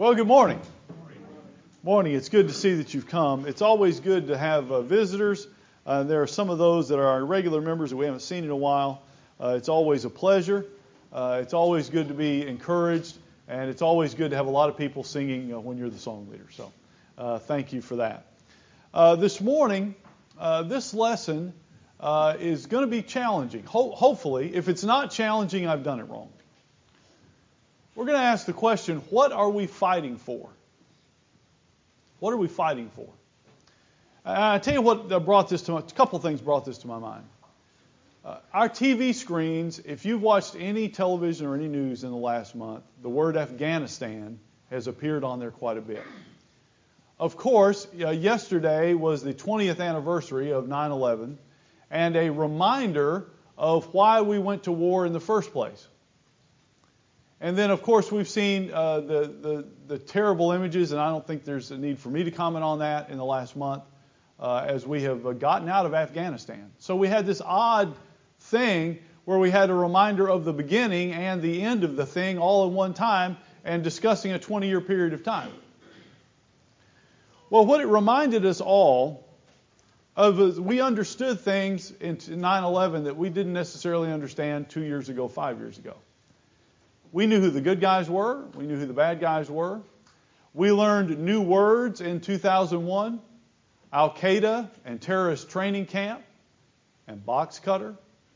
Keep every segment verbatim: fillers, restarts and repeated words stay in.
Well, good morning. Morning. It's good to see that you've come. It's always good to have uh, visitors. Uh, there are some of those that are our regular members that we haven't seen in a while. Uh, it's always a pleasure. Uh, it's always good to be encouraged, and it's always good to have a lot of people singing uh, when you're the song leader. So uh, thank you for that. Uh, this morning, uh, this lesson uh, is going to be challenging. Ho- hopefully, if it's not challenging, I've done it wrong. We're going to ask the question, what are we fighting for? What are we fighting for? Uh, I'll tell you what brought this to my, a couple things brought this to my mind. Uh, our T V screens, if you've watched any television or any news in the last month, the word Afghanistan has appeared on there quite a bit. Of course, uh, yesterday was the twentieth anniversary of nine eleven and a reminder of why we went to war in the first place. And then, of course, we've seen uh, the, the, the terrible images, and I don't think there's a need for me to comment on that in the last month, uh, as we have uh, gotten out of Afghanistan. So we had this odd thing where we had a reminder of the beginning and the end of the thing all in one time and discussing a twenty-year period of time. Well, what it reminded us all of is we understood things in nine eleven that we didn't necessarily understand two years ago, five years ago. We knew who the good guys were. We knew who the bad guys were. We learned new words in two thousand one, Al-Qaeda and terrorist training camp and box cutter.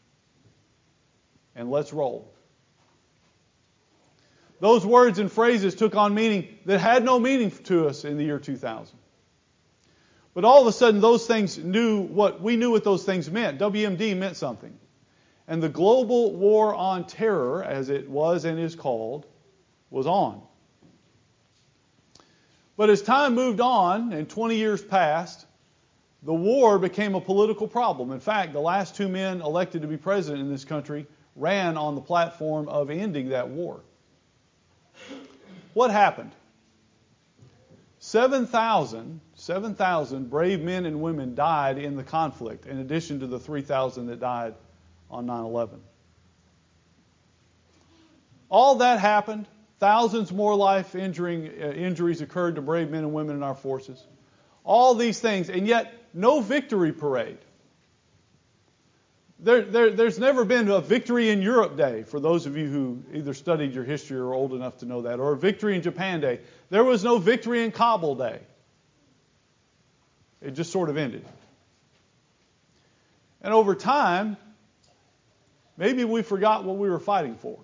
And let's roll. Those words and phrases took on meaning that had no meaning to us in the year two thousand. But all of a sudden, those things knew what we knew what those things meant. W M D meant something. And the global war on terror, as it was and is called, was on. But as time moved on and twenty years passed, the war became a political problem. In fact, the last two men elected to be president in this country ran on the platform of ending that war. What happened? seven thousand, seven thousand brave men and women died in the conflict, in addition to the three thousand that died on nine eleven. All that happened. Thousands more life injuring, uh, injuries occurred to brave men and women in our forces. All these things, and yet no victory parade. There, there, there's never been a Victory in Europe Day, for those of you who either studied your history or are old enough to know that, or a Victory in Japan Day. There was no Victory in Kabul Day. It just sort of ended. And over time, maybe we forgot what we were fighting for.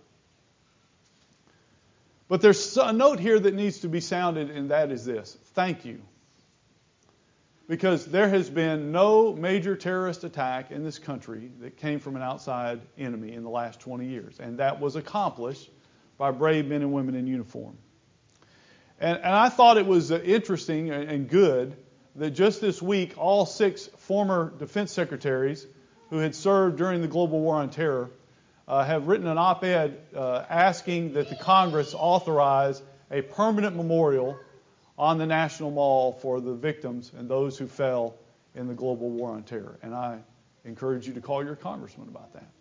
But there's a note here that needs to be sounded, and that is this. Thank you. Because there has been no major terrorist attack in this country that came from an outside enemy in the last twenty years. And that was accomplished by brave men and women in uniform. And, and I thought it was interesting and good that just this week, all six former defense secretaries who had served during the global war on terror, uh, have written an op-ed uh, asking that the Congress authorize a permanent memorial on the National Mall for the victims and those who fell in the global war on terror. And I encourage you to call your congressman about that.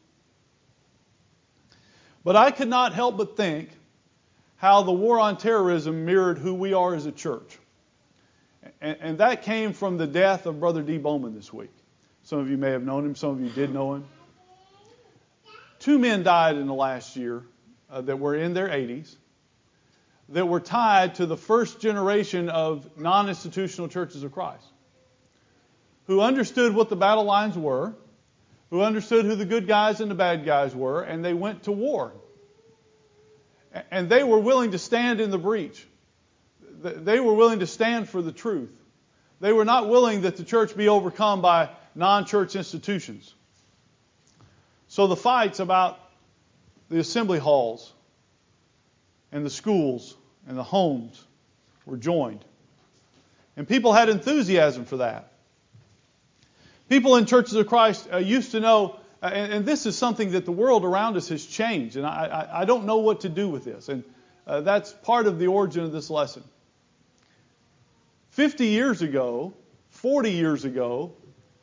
But I could not help but think how the war on terrorism mirrored who we are as a church. And, and that came from the death of Brother D. Bowman this week. Some of you may have known him. Some of you did know him. Two men died in the last year uh, that were in their eighties that were tied to the first generation of non-institutional churches of Christ, who understood what the battle lines were, who understood who the good guys and the bad guys were, and they went to war. And they were willing to stand in the breach. They were willing to stand for the truth. They were not willing that the church be overcome by non-church institutions. So the fights about the assembly halls and the schools and the homes were joined. And people had enthusiasm for that. People in churches of Christ uh, used to know, uh, and, and this is something that the world around us has changed, and I, I, I don't know what to do with this. And uh, that's part of the origin of this lesson. Fifty years ago, forty years ago,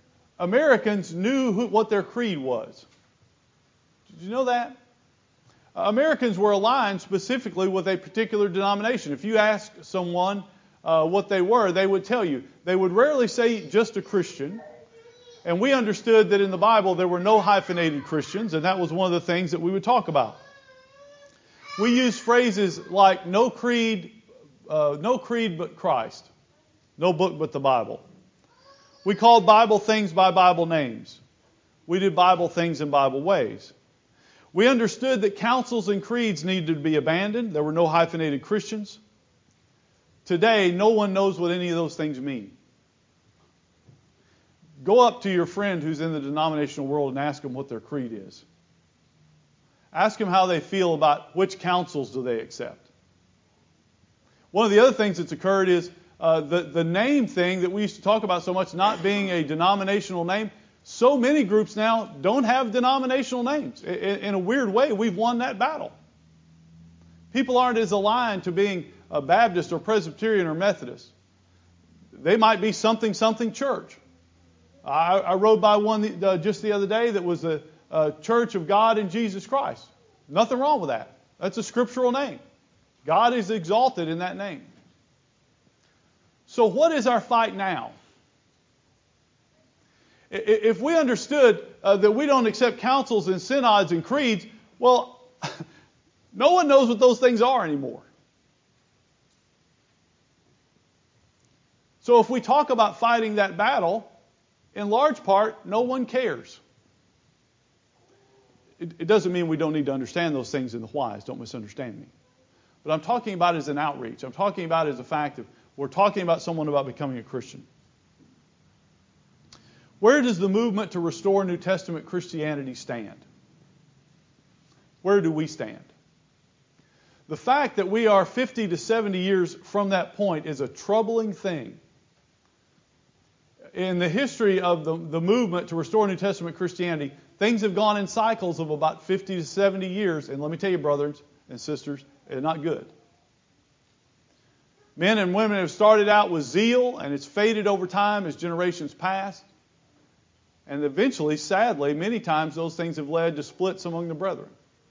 Americans knew who, what their creed was. Did you know that? Americans were aligned specifically with a particular denomination. If you ask someone uh, what they were, they would tell you. They would rarely say just a Christian. And we understood that in the Bible there were no hyphenated Christians, and that was one of the things that we would talk about. We use phrases like no creed, uh, no creed but Christ, no book but the Bible. We called Bible things by Bible names. We did Bible things in Bible ways. We understood that councils and creeds needed to be abandoned. There were no hyphenated Christians. Today, no one knows what any of those things mean. Go up to your friend who's in the denominational world and ask them what their creed is. Ask them how they feel about which councils do they accept. One of the other things that's occurred is uh, the, the name thing that we used to talk about so much not being a denominational name. So many groups now don't have denominational names. In, in a weird way, we've won that battle. People aren't as aligned to being a Baptist or Presbyterian or Methodist. They might be something, something church. I, I rode by one uh, just the other day that was the uh, Church of God in Jesus Christ. Nothing wrong with that. That's a scriptural name. God is exalted in that name. So what is our fight now? If we understood uh, that we don't accept councils and synods and creeds, well, no one knows what those things are anymore. So if we talk about fighting that battle, in large part, no one cares. It, it doesn't mean we don't need to understand those things in the whys. Don't misunderstand me. But I'm talking about it as an outreach. I'm talking about it as a fact of we're talking about someone about becoming a Christian. Where does the movement to restore New Testament Christianity stand? Where do we stand? The fact that we are fifty to seventy years from that point is a troubling thing. In the history of the, the movement to restore New Testament Christianity, things have gone in cycles of about fifty to seventy years. And let me tell you, brothers and sisters, it's not good. Men and women have started out with zeal, and it's faded over time as generations pass. And eventually, sadly, many times those things have led to splits among the brethren.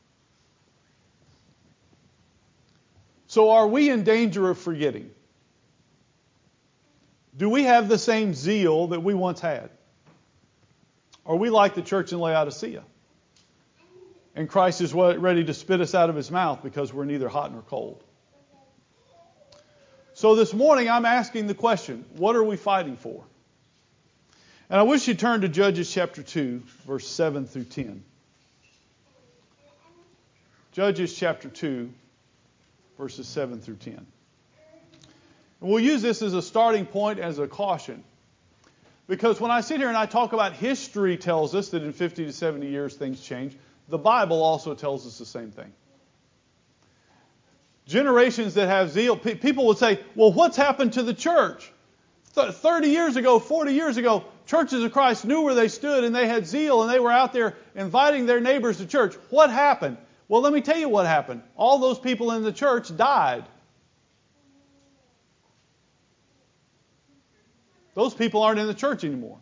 So are we in danger of forgetting? Do we have the same zeal that we once had? Are we like the church in Laodicea? And Christ is ready to spit us out of his mouth because we're neither hot nor cold. So this morning I'm asking the question, what are we fighting for? And I wish you'd turn to Judges chapter two, verse seven through ten. Judges chapter two, verses seven through ten. And we'll use this as a starting point, as a caution. Because when I sit here and I talk about history tells us that in fifty to seventy years things change, the Bible also tells us the same thing. Generations that have zeal, pe- people would say, well, what's happened to the church? Th- thirty years ago, forty years ago, churches of Christ knew where they stood and they had zeal and they were out there inviting their neighbors to church. What happened? Well, let me tell you what happened. All those people in the church died. Those people aren't in the church anymore.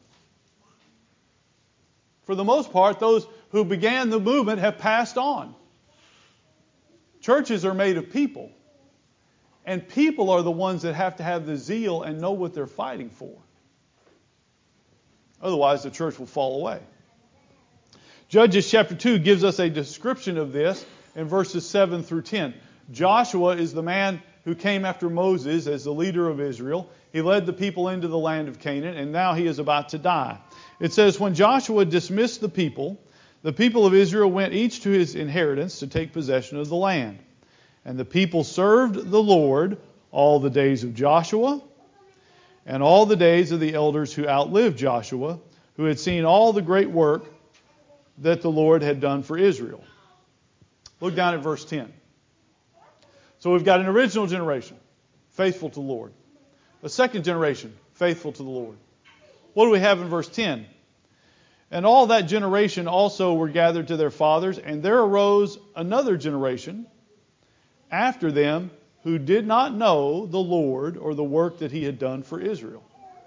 For the most part, those who began the movement have passed on. Churches are made of people. And people are the ones that have to have the zeal and know what they're fighting for. Otherwise, the church will fall away. Judges chapter two gives us a description of this in verses seven through ten. Joshua is the man who came after Moses as the leader of Israel. He led the people into the land of Canaan, and now he is about to die. It says, when Joshua dismissed the people, the people of Israel went each to his inheritance to take possession of the land. And the people served the Lord all the days of Joshua and all the days of the elders who outlived Joshua, who had seen all the great work that the Lord had done for Israel. Look down at verse ten. So we've got an original generation, faithful to the Lord. A second generation, faithful to the Lord. What do we have in verse ten? And all that generation also were gathered to their fathers, and there arose another generation after them who did not know the Lord or the work that he had done for Israel.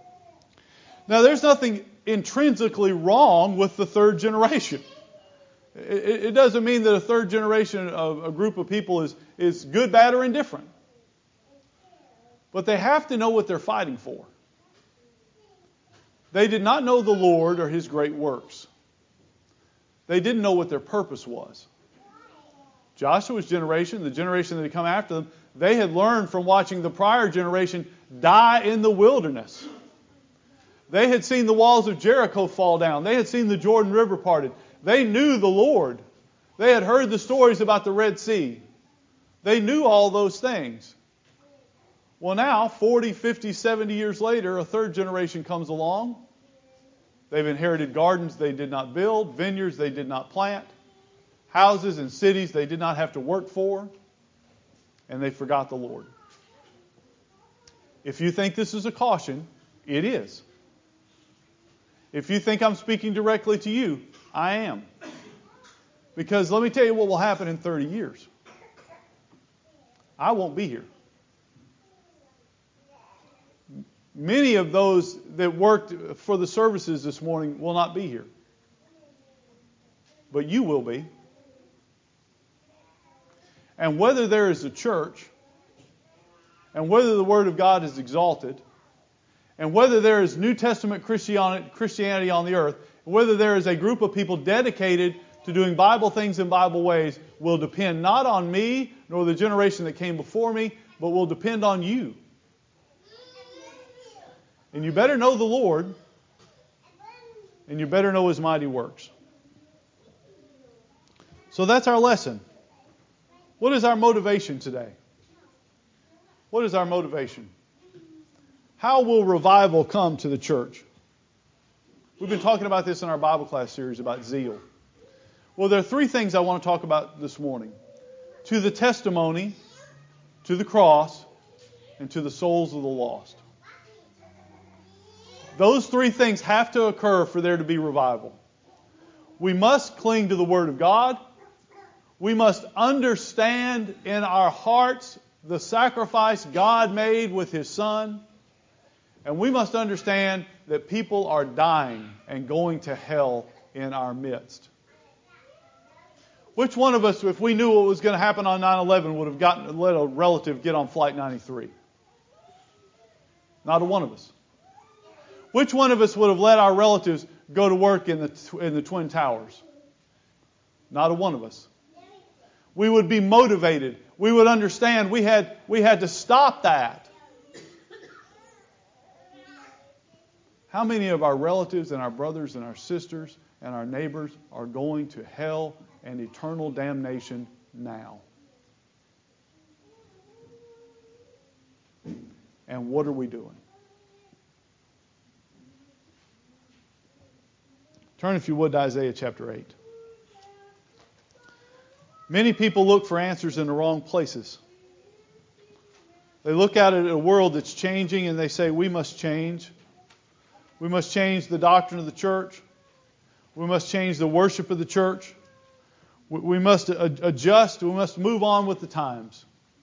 Now there's nothing intrinsically wrong with the third generation. It, it doesn't mean that a third generation of a group of people is, is good, bad, or indifferent. But they have to know what they're fighting for. They did not know the Lord or His great works. They didn't know what their purpose was. Joshua's generation, the generation that had come after them, they had learned from watching the prior generation die in the wilderness. They had seen the walls of Jericho fall down. They had seen the Jordan River parted. They knew the Lord. They had heard the stories about the Red Sea. They knew all those things. Well, now, forty, fifty, seventy years later, a third generation comes along. They've inherited gardens they did not build, vineyards they did not plant, houses and cities they did not have to work for, and they forgot the Lord. If you think this is a caution, it is. If you think I'm speaking directly to you, I am. Because let me tell you what will happen in thirty years. I won't be here. Many of those that worked for the services this morning will not be here. But you will be. And whether there is a church, and whether the Word of God is exalted, and whether there is New Testament Christianity on the earth, and whether there is a group of people dedicated to doing Bible things in Bible ways, will depend not on me, nor the generation that came before me, but will depend on you. And you better know the Lord, and you better know His mighty works. So that's our lesson. What is our motivation today? What is our motivation? How will revival come to the church? We've been talking about this in our Bible class series about zeal. Well, there are three things I want to talk about this morning. To the testimony, to the cross, and to the souls of the lost. Those three things have to occur for there to be revival. We must cling to the Word of God. We must understand in our hearts the sacrifice God made with His Son. And we must understand that people are dying and going to hell in our midst. Which one of us, if we knew what was going to happen on nine eleven, would have gotten let a relative get on Flight ninety-three? Not a one of us. Which one of us would have let our relatives go to work in the in the Twin Towers? Not a one of us. We would be motivated. We would understand we had we had to stop that. How many of our relatives and our brothers and our sisters and our neighbors are going to hell and eternal damnation now? And what are we doing? Turn, if you would, to Isaiah chapter eight. Many people look for answers in the wrong places. They look out at a world that's changing and they say, we must change. We must change the doctrine of the church. We must change the worship of the church. We must adjust. We must move on with the times.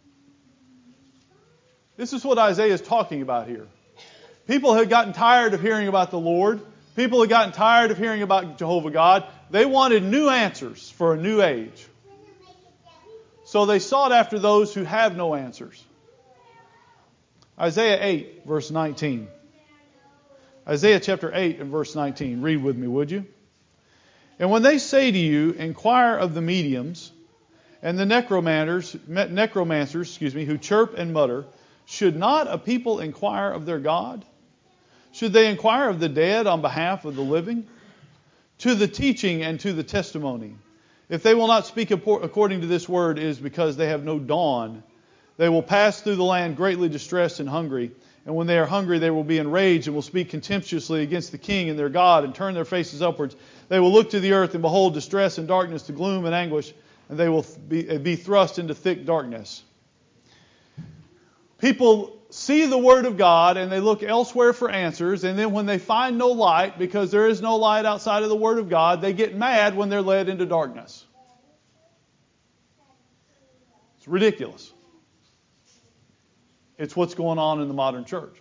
This is what Isaiah is talking about here. People had gotten tired of hearing about the Lord. People had gotten tired of hearing about Jehovah God. They wanted new answers for a new age. So they sought after those who have no answers. Isaiah eight, verse nineteen. Isaiah chapter eight and verse nineteen. Read with me, would you? And when they say to you, inquire of the mediums and the necromancers, necromancers, excuse me, who chirp and mutter, should not a people inquire of their God? Should they inquire of the dead on behalf of the living? To the teaching and to the testimony. If they will not speak according to this word, it is because they have no dawn. They will pass through the land greatly distressed and hungry. And when they are hungry, they will be enraged and will speak contemptuously against the king and their God and turn their faces upwards. They will look to the earth and behold distress and darkness, to gloom and anguish, and they will be, be thrust into thick darkness. People see the Word of God and they look elsewhere for answers, and then when they find no light, because there is no light outside of the Word of God, they get mad when they're led into darkness. It's ridiculous. It's what's going on in the modern church.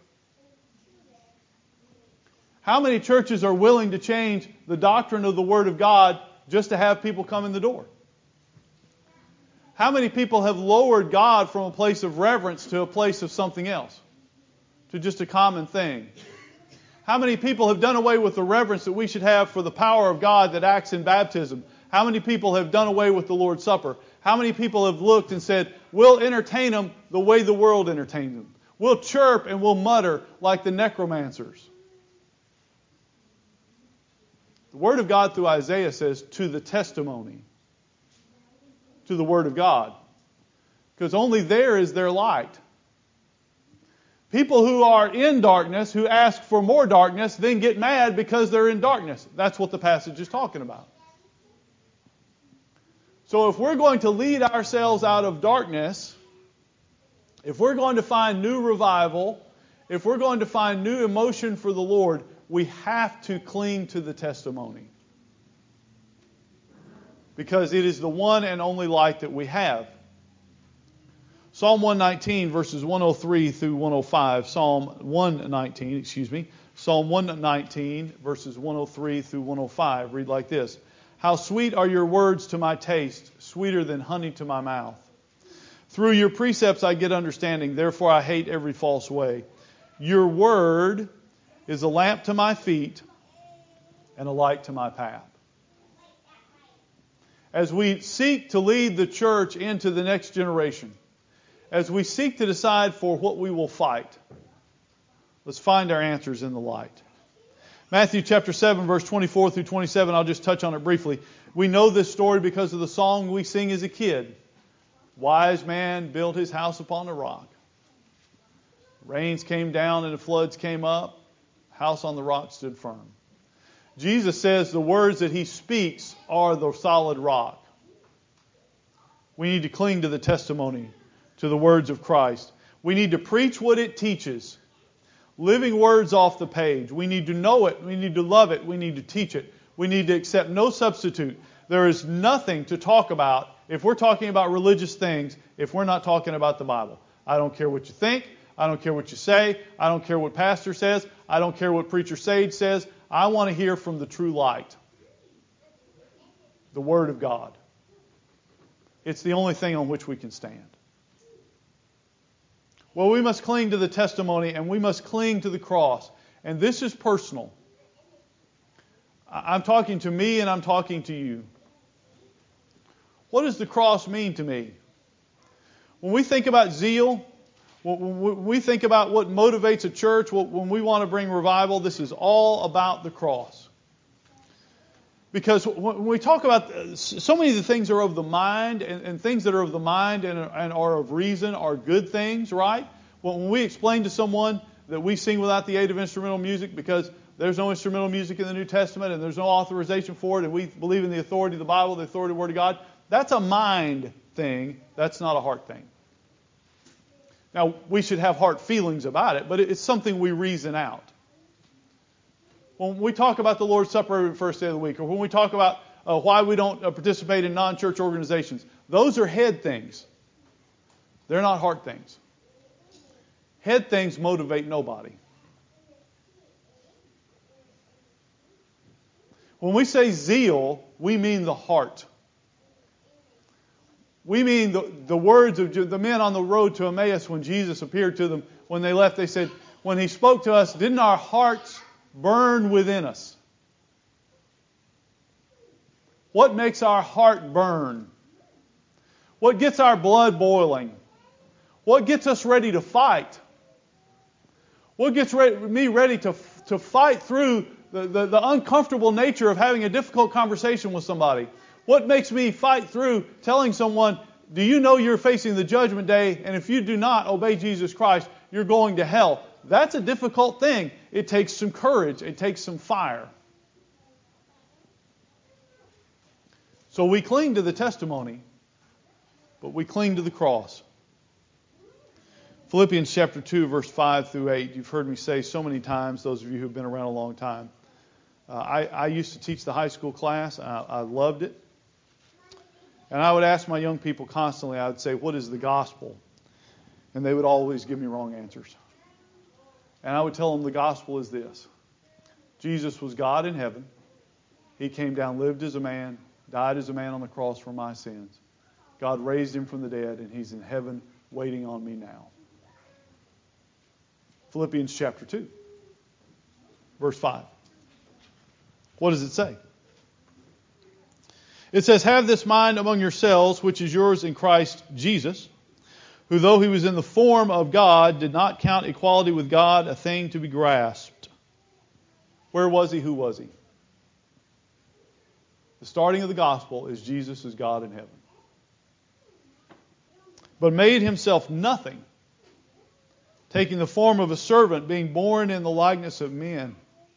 How many churches are willing to change the doctrine of the Word of God just to have people come in the door? How many people have lowered God from a place of reverence to a place of something else? To just a common thing? How many people have done away with the reverence that we should have for the power of God that acts in baptism? How many people have done away with the Lord's Supper? How many people have looked and said, we'll entertain them the way the world entertains them. We'll chirp and we'll mutter like the necromancers. The Word of God through Isaiah says, to the testimony. To the Word of God. Because only there is their light. People who are in darkness, who ask for more darkness, then get mad because they're in darkness. That's what the passage is talking about. So if we're going to lead ourselves out of darkness, if we're going to find new revival, if we're going to find new emotion for the Lord, we have to cling to the testimony. Because it is the one and only light that we have. Psalm one nineteen, verses one oh three through one oh five. Psalm one nineteen, excuse me. Psalm one nineteen, verses one oh three through one oh five. Read like this. How sweet are your words to my taste, sweeter than honey to my mouth. Through your precepts I get understanding, therefore I hate every false way. Your word is a lamp to my feet and a light to my path. As we seek to lead the church into the next generation, as we seek to decide for what we will fight, let's find our answers in the light. Matthew chapter seven, verse twenty-four through twenty-seven, I'll just touch on it briefly. We know this story because of the song we sing as a kid. Wise man built his house upon a rock. Rains came down and the floods came up. House on the rock stood firm. Jesus says the words that He speaks are the solid rock. We need to cling to the testimony, to the words of Christ. We need to preach what it teaches. Living words off the page. We need to know it. We need to love it. We need to teach it. We need to accept no substitute. There is nothing to talk about if we're talking about religious things if we're not talking about the Bible. I don't care what you think. I don't care what you say. I don't care what pastor says. I don't care what preacher Sage says. I want to hear from the true light. The Word of God. It's the only thing on which we can stand. Well, we must cling to the testimony and we must cling to the cross. And this is personal. I'm talking to me and I'm talking to you. What does the cross mean to me? When we think about zeal, when we think about what motivates a church, when we want to bring revival, this is all about the cross. Because when we talk about, so many of the things are of the mind, and, and things that are of the mind and, and are of reason are good things, right? When we explain to someone that we sing without the aid of instrumental music because there's no instrumental music in the New Testament and there's no authorization for it, and we believe in the authority of the Bible, the authority of the Word of God, that's a mind thing. That's not a heart thing. Now, we should have heart feelings about it, but it's something we reason out. When we talk about the Lord's Supper every first day of the week, or when we talk about uh, why we don't uh, participate in non-church organizations, those are head things. They're not heart things. Head things motivate nobody. When we say zeal, we mean the heart. We mean the, the words of the men on the road to Emmaus when Jesus appeared to them. When they left, they said, when He spoke to us, didn't our hearts burn within us? What makes our heart burn? What gets our blood boiling? What gets us ready to fight? What gets ready, me ready to, to fight through the, the, the uncomfortable nature of having a difficult conversation with somebody? What makes me fight through telling someone, do you know you're facing the judgment day, and if you do not obey Jesus Christ, you're going to hell? That's a difficult thing. It takes some courage. It takes some fire. So we cling to the testimony, but we cling to the cross. Philippians chapter two, verse five through eight. You've heard me say so many times, those of you who've been around a long time. Uh, I, I used to teach the high school class. I, I loved it. And I would ask my young people constantly, I would say, what is the gospel? And they would always give me wrong answers. And I would tell them the gospel is this. Jesus was God in heaven. He came down, lived as a man, died as a man on the cross for my sins. God raised him from the dead, and he's in heaven waiting on me now. Philippians chapter two, verse five. What does it say? It says, "Have this mind among yourselves, which is yours in Christ Jesus, who though he was in the form of God, did not count equality with God a thing to be grasped." Where was he? Who was he? The starting of the gospel is Jesus is God in heaven. But made himself nothing, taking the form of a servant, being born in the likeness of men.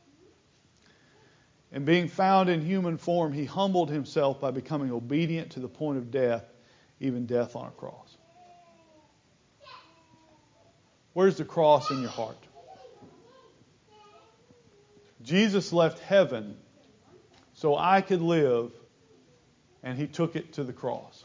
And being found in human form, he humbled himself by becoming obedient to the point of death, even death on a cross. Where's the cross in your heart? Jesus left heaven so I could live, and he took it to the cross.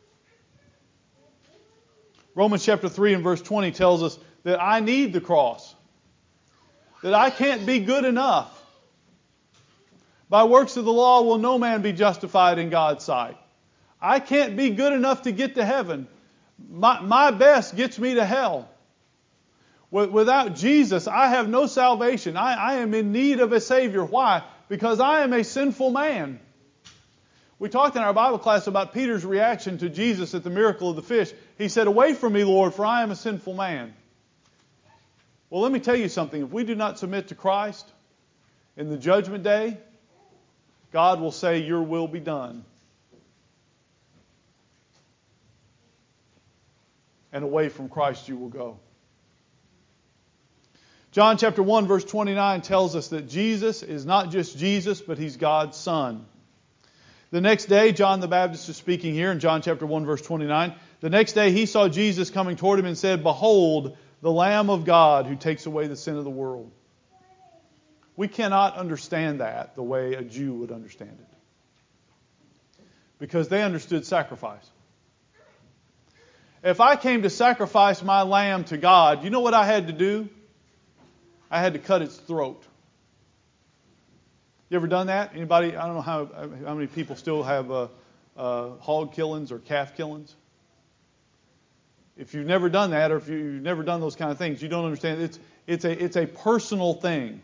Romans chapter three and verse twenty tells us that I need the cross. That I can't be good enough. By works of the law will no man be justified in God's sight. I can't be good enough to get to heaven. My, my best gets me to hell. Without Jesus, I have no salvation. I, I am in need of a Savior. Why? Because I am a sinful man. We talked in our Bible class about Peter's reaction to Jesus at the miracle of the fish. He said, "Away from me, Lord, for I am a sinful man." Well, let me tell you something. If we do not submit to Christ in the judgment day, God will say, "Your will be done." And away from Christ you will go. John chapter one verse twenty-nine tells us that Jesus is not just Jesus, but He's God's Son. The next day, John the Baptist is speaking here in John chapter one verse twenty-nine. The next day he saw Jesus coming toward him and said, "Behold, the Lamb of God who takes away the sin of the world." We cannot understand that the way a Jew would understand it. Because they understood sacrifice. If I came to sacrifice my lamb to God, you know what I had to do? I had to cut its throat. You ever done that? Anybody? I don't know how how many people still have uh, uh, hog killings or calf killings. If you've never done that, or if you've never done those kind of things, you don't understand. It's it's a it's a personal thing.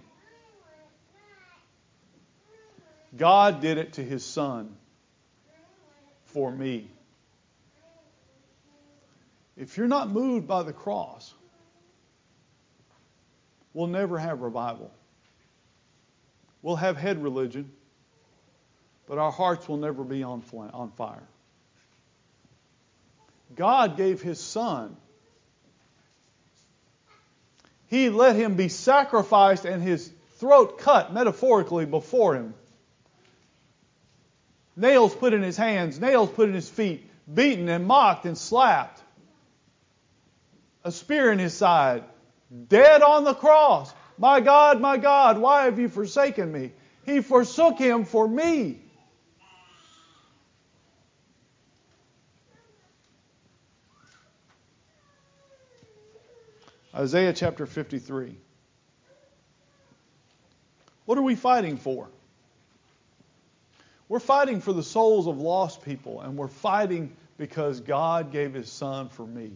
God did it to His Son for me. If you're not moved by the cross, we'll never have revival. We'll have head religion, but our hearts will never be on on fire. God gave His Son. He let Him be sacrificed and His throat cut metaphorically before Him. Nails put in His hands, nails put in His feet, beaten and mocked and slapped. A spear in His side, dead on the cross. "My God, my God, why have you forsaken me?" He forsook Him for me. Isaiah chapter fifty-three. What are we fighting for? We're fighting for the souls of lost people, and we're fighting because God gave His Son for me.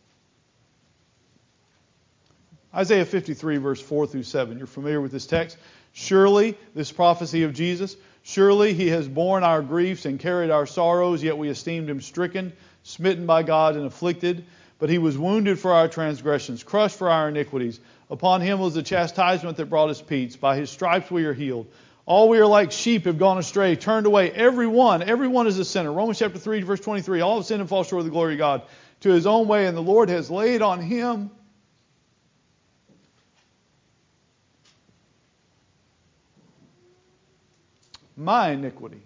Isaiah fifty-three, verse four through seven. You're familiar with this text. "Surely," this prophecy of Jesus, "surely He has borne our griefs and carried our sorrows, yet we esteemed Him stricken, smitten by God, and afflicted. But He was wounded for our transgressions, crushed for our iniquities. Upon Him was the chastisement that brought us peace. By His stripes we are healed. All we are like sheep have gone astray, turned away. Every one, every one is a sinner." Romans chapter three, verse twenty-three. "All have sinned and fall short of the glory of God. To His own way, and the Lord has laid on Him my iniquity.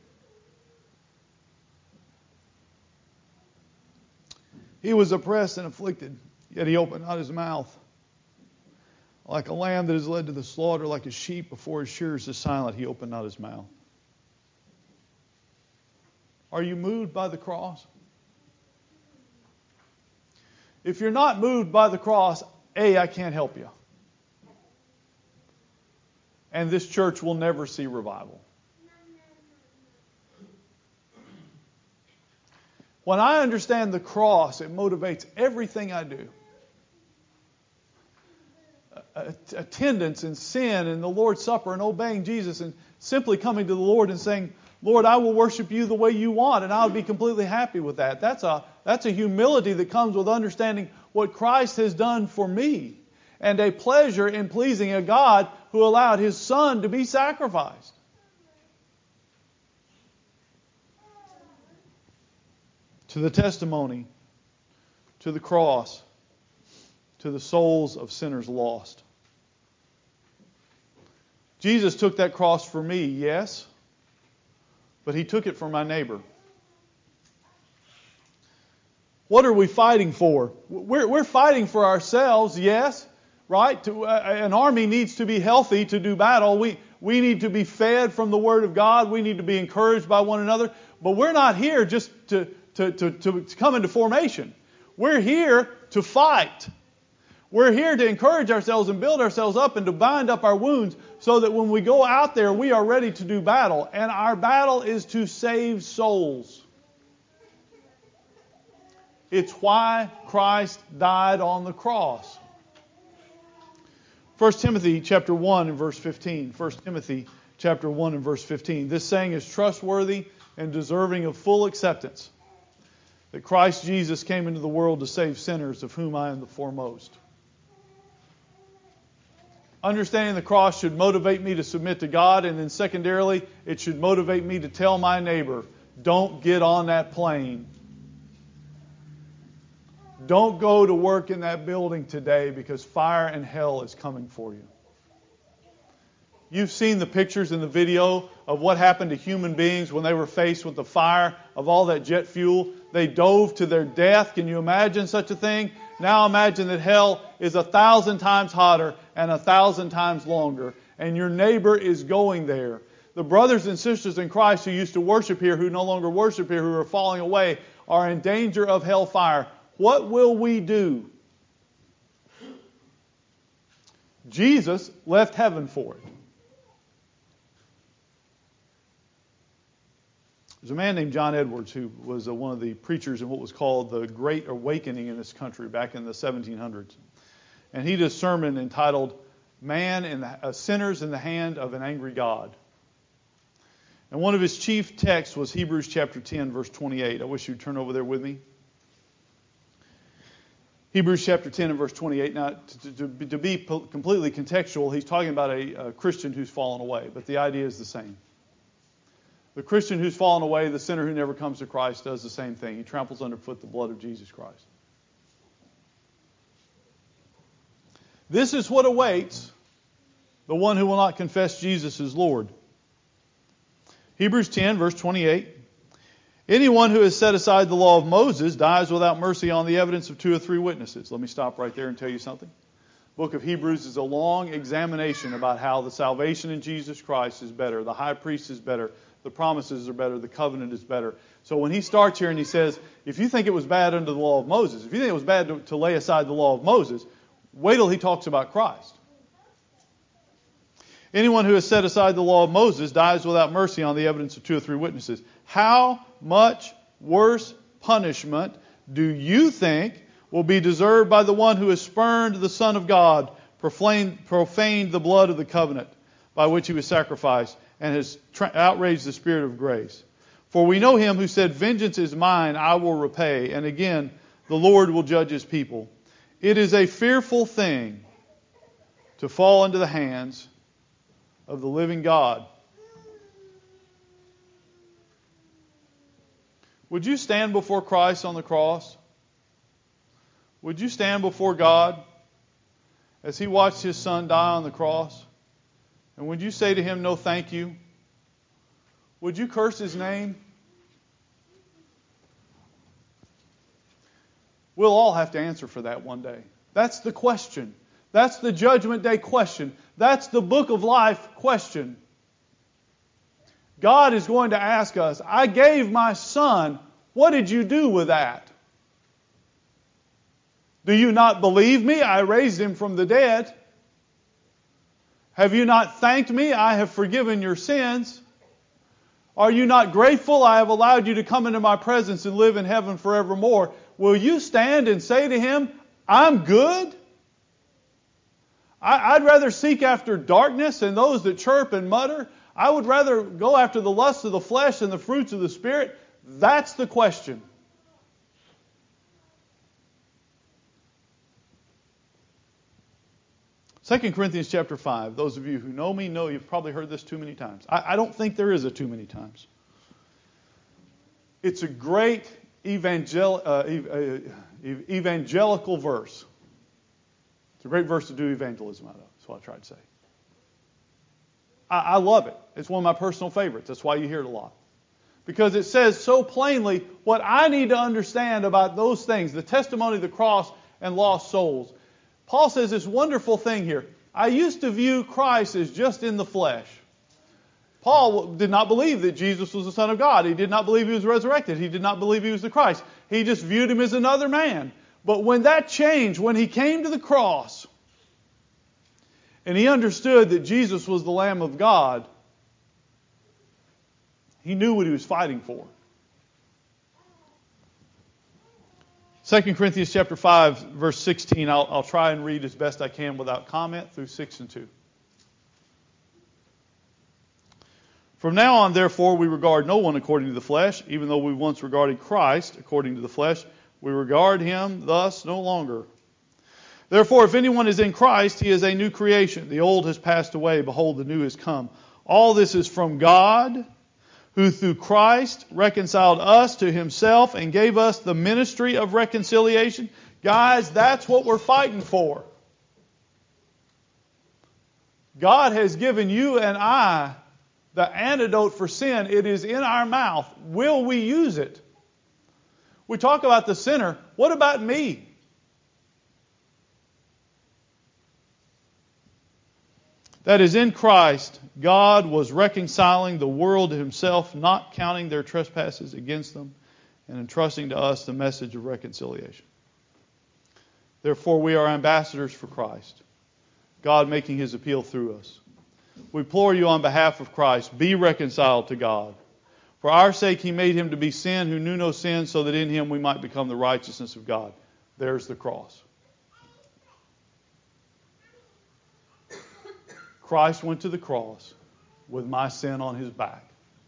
He was oppressed and afflicted, yet He opened not His mouth. Like a lamb that is led to the slaughter, like a sheep before his shearers is silent, He opened not His mouth." Are you moved by the cross? If you're not moved by the cross, A, I can't help you. And this church will never see revival. When I understand the cross, it motivates everything I do. Attendance and sin and the Lord's Supper and obeying Jesus and simply coming to the Lord and saying, Lord, I will worship you the way you want, and I'll be completely happy with that. That's a, that's a humility that comes with understanding what Christ has done for me, and a pleasure in pleasing a God who allowed His Son to be sacrificed. To the testimony, to the cross, to the souls of sinners lost. Jesus took that cross for me, yes, but He took it for my neighbor. What are we fighting for? We're, we're fighting for ourselves, yes, right? To, uh, an army needs to be healthy to do battle. We, we need to be fed from the Word of God. We need to be encouraged by one another. But we're not here just to, to, to, to come into formation. We're here to fight. We're here to encourage ourselves and build ourselves up and to bind up our wounds so that when we go out there, we are ready to do battle. And our battle is to save souls. It's why Christ died on the cross. First Timothy chapter one and verse fifteen. First Timothy chapter one and verse fifteen. This saying is trustworthy and deserving of full acceptance, that Christ Jesus came into the world to save sinners, of whom I am the foremost. Understanding the cross should motivate me to submit to God, and then secondarily, it should motivate me to tell my neighbor, don't get on that plane. Don't go to work in that building today because fire and hell is coming for you. You've seen the pictures and the video of what happened to human beings when they were faced with the fire of all that jet fuel. They dove to their death. Can you imagine such a thing? Now imagine that hell is a thousand times hotter and a thousand times longer, and your neighbor is going there. The brothers and sisters in Christ who used to worship here, who no longer worship here, who are falling away, are in danger of hellfire. What will we do? Jesus left heaven for it. There's a man named John Edwards who was uh, one of the preachers in what was called the Great Awakening in this country back in the seventeen hundreds. And he did a sermon entitled, Man in the, uh, Sinners in the Hand of an Angry God. And one of his chief texts was Hebrews chapter ten, verse twenty-eight. I wish you'd turn over there with me. Hebrews chapter ten and verse twenty-eight. Now, to, to, to be completely contextual, he's talking about a, a Christian who's fallen away, but the idea is the same. The Christian who's fallen away, the sinner who never comes to Christ, does the same thing. He tramples underfoot the blood of Jesus Christ. This is what awaits the one who will not confess Jesus as Lord. Hebrews ten, verse twenty-eight. Anyone who has set aside the law of Moses dies without mercy on the evidence of two or three witnesses. Let me stop right there and tell you something. The book of Hebrews is a long examination about how the salvation in Jesus Christ is better. The high priest is better. The promises are better. The covenant is better. So when he starts here and he says, if you think it was bad under the law of Moses, if you think it was bad to, to lay aside the law of Moses, wait till he talks about Christ. Anyone who has set aside the law of Moses dies without mercy on the evidence of two or three witnesses. How much worse punishment do you think will be deserved by the one who has spurned the Son of God, profaned, profaned the blood of the covenant by which he was sacrificed, and has tra- outraged the Spirit of grace? For we know him who said, vengeance is mine, I will repay. And again, the Lord will judge his people. It is a fearful thing to fall into the hands of the living God. Would you stand before Christ on the cross? Would you stand before God as He watched His Son die on the cross? And would you say to Him, no thank you? Would you curse His name? We'll all have to answer for that one day. That's the question. That's the Judgment Day question. That's the Book of Life question. God is going to ask us, I gave my Son. What did you do with that? Do you not believe me? I raised Him from the dead. Have you not thanked me? I have forgiven your sins. Are you not grateful I have allowed you to come into my presence and live in heaven forevermore? Will you stand and say to him, I'm good? I'd rather seek after darkness and those that chirp and mutter. I would rather go after the lusts of the flesh and the fruits of the Spirit. That's the question. Second Corinthians chapter five. Those of you who know me know you've probably heard this too many times. I, I don't think there is a too many times. It's a great evangel, uh, evangelical verse. It's a great verse to do evangelism out of. That's what I tried to say. I, I love it. It's one of my personal favorites. That's why you hear it a lot. Because it says so plainly what I need to understand about those things, the testimony of the cross and lost souls. Paul says this wonderful thing here. I used to view Christ as just in the flesh. Paul did not believe that Jesus was the Son of God. He did not believe he was resurrected. He did not believe he was the Christ. He just viewed him as another man. But when that changed, when he came to the cross, and he understood that Jesus was the Lamb of God, he knew what he was fighting for. Second Corinthians chapter five, verse sixteen. I'll, I'll try and read as best I can without comment through six and two. From now on, therefore, we regard no one according to the flesh, even though we once regarded Christ according to the flesh. We regard him thus no longer. Therefore, if anyone is in Christ, he is a new creation. The old has passed away. Behold, the new has come. All this is from God, who through Christ reconciled us to himself and gave us the ministry of reconciliation. Guys, that's what we're fighting for. God has given you and I the antidote for sin. It is in our mouth. Will we use it? We talk about the sinner. What about me? That is, in Christ, God was reconciling the world to himself, not counting their trespasses against them, and entrusting to us the message of reconciliation. Therefore, we are ambassadors for Christ, God making his appeal through us. We implore you on behalf of Christ, be reconciled to God. For our sake he made him to be sin who knew no sin, so that in him we might become the righteousness of God. There's the cross. Christ went to the cross with my sin on his back.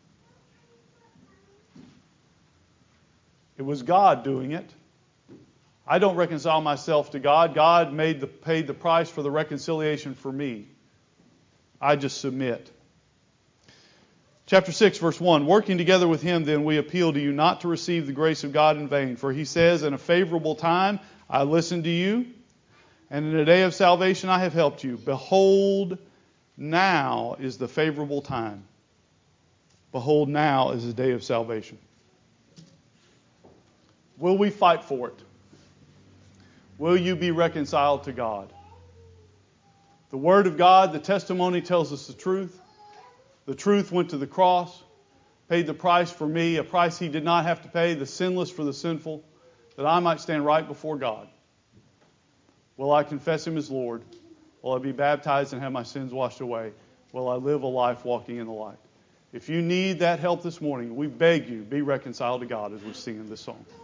It was God doing it. I don't reconcile myself to God. God made the, paid the price for the reconciliation for me. I just submit. Chapter six, verse one. Working together with him, then, we appeal to you not to receive the grace of God in vain. For he says, in a favorable time I listened to you, and in a day of salvation I have helped you. Behold, now is the favorable time. Behold, now is the day of salvation. Will we fight for it? Will you be reconciled to God? The Word of God, the testimony tells us the truth. The truth went to the cross, paid the price for me, a price he did not have to pay, the sinless for the sinful, that I might stand right before God. Will I confess him as Lord? Will I be baptized and have my sins washed away? Will I live a life walking in the light? If you need that help this morning, we beg you, be reconciled to God as we sing in this song.